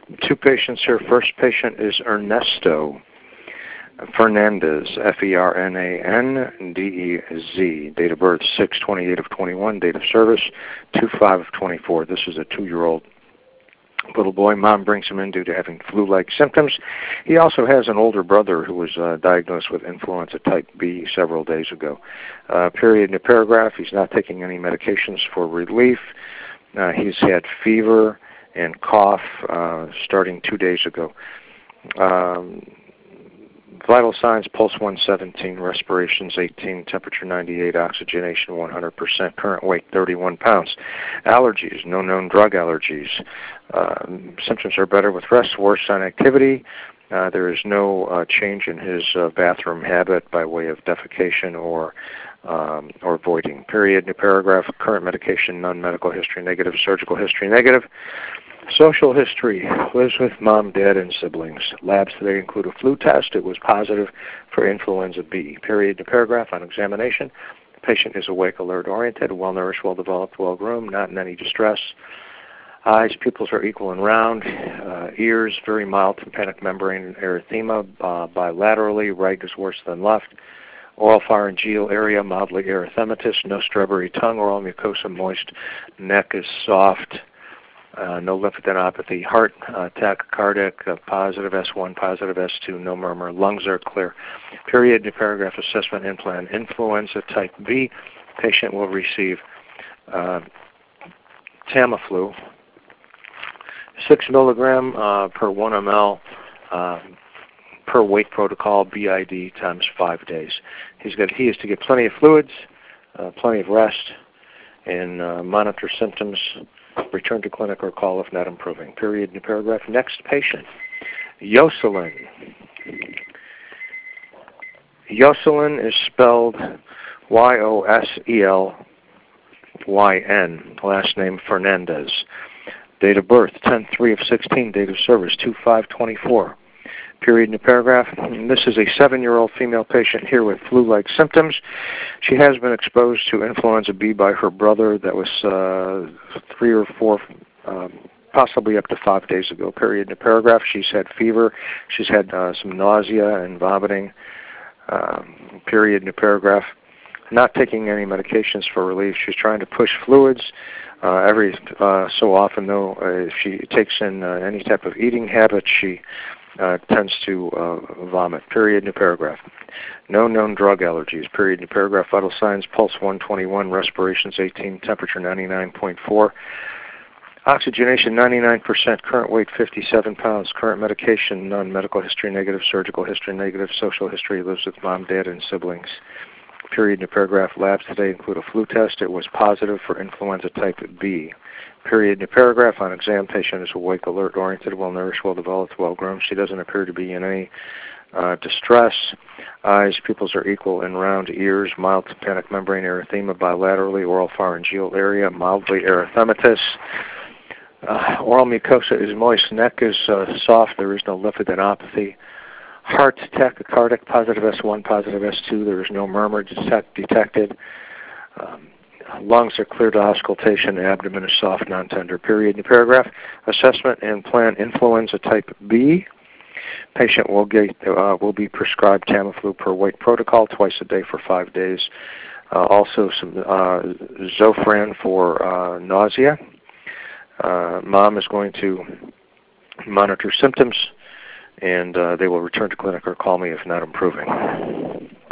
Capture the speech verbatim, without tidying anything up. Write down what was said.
Two patients here. First patient is Ernesto Fernandez, F E R N A N D E Z. Date of birth six twenty-eight of twenty-one. Date of service two five of twenty-four. This is a two-year-old little boy. Mom brings him in due to having flu-like symptoms. He also has an older brother who was uh, diagnosed with influenza type B several days ago. Uh, period in the paragraph. He's not taking any medications for relief. Uh, he's had fever and cough uh, starting two days ago. Um, vital signs: pulse one seventeen, respirations eighteen, temperature ninety-eight, oxygenation one hundred percent, current weight thirty-one pounds. Allergies: no known drug allergies. Uh, symptoms are better with rest, worse on activity. Uh, there is no uh, change in his uh, bathroom habit by way of defecation or um, or voiding. Period. New paragraph. Current medication: none. Medical history negative. Surgical history negative. Social history: lives with mom, dad, and siblings. Labs today include a flu test. It was positive for influenza B. Period. New paragraph. On examination, the patient is awake, alert, oriented, well-nourished, well-developed, well-groomed, not in any distress. Eyes, pupils are equal and round. Uh, ears, very mild tympanic membrane erythema uh, bilaterally. Right is worse than left. Oral pharyngeal area, mildly erythematous. No strawberry tongue. Oral mucosa moist. Neck is soft. Uh, no lymphadenopathy. Heart, uh, tachycardic, uh, positive S one, positive S two, no murmur. Lungs are clear. Period. New paragraph. Assessment and plan: influenza type B. Patient will receive uh, Tamiflu, six milligram uh, per one milliliter uh, per weight protocol, B I D times five days. He's got. He is to get plenty of fluids, uh, plenty of rest, and uh, monitor symptoms. Return to clinic or call if not improving. Period. New paragraph. Next patient, Yoselin. Yoselin is spelled Y O S E L Y N. Last name Fernandez. Date of birth ten three of sixteen. Date of service two five twenty-four. Period. New paragraph. And this is a seven-year-old female patient here with flu-like symptoms. She has been exposed to influenza B by her brother. That was uh, three or four, um, possibly up to five days ago. Period. New paragraph. She's had fever. She's had uh, some nausea and vomiting. Um, period. New paragraph. Not taking any medications for relief. She's trying to push fluids. Uh, every uh, so often, though, uh, if she takes in uh, any type of eating habit, she Uh, tends to uh, vomit. Period. New paragraph. No known drug allergies. Period. New paragraph. Vital signs: pulse one twenty-one, respirations eighteen, temperature ninety-nine point four, oxygenation ninety-nine percent, current weight fifty-seven pounds, current medication none, medical history negative, surgical history negative, social history: lives with mom, dad, and siblings. Period. New paragraph. Labs today include a flu test. It was positive for influenza type B. Period. New paragraph. On exam, patient is awake, alert, oriented, well-nourished, well-developed, well-grown. She doesn't appear to be in any uh, distress. Eyes, pupils are equal and round. Ears, mild tympanic membrane erythema bilaterally. Oral pharyngeal area, mildly erythematous. Uh, oral mucosa is moist. Neck is uh, soft. There is no lymphadenopathy. Heart, tachycardic, positive S one, positive S two. There is no murmur detect, detected. Um, Lungs are clear to auscultation. Abdomen is soft, non-tender. Period. New paragraph. Assessment and plan: influenza type B. Patient will get uh, will be prescribed Tamiflu per weight protocol twice a day for five days. Uh, also some uh, Zofran for uh, nausea. Uh, mom is going to monitor symptoms, and uh, they will return to clinic or call me if not improving.